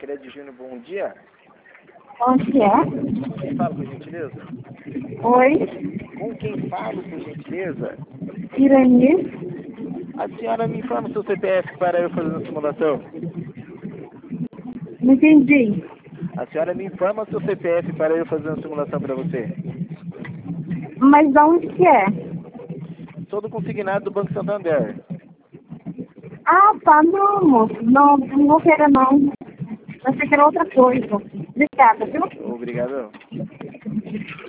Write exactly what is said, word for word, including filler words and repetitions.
Sicredi Júnior, bom dia. Onde é? Quem fala, por gentileza? Oi, Com quem falo, por gentileza? Irani. A senhora me informa o seu C P F para eu fazer a simulação. Não entendi. A senhora me informa o seu C P F para eu fazer uma simulação para você. Mas de onde que é? Sou do consignado do Banco Santander. Ah, tá, não, moço. Não, não vou querer, não. Achei que era outra coisa. Obrigada, viu? Obrigado.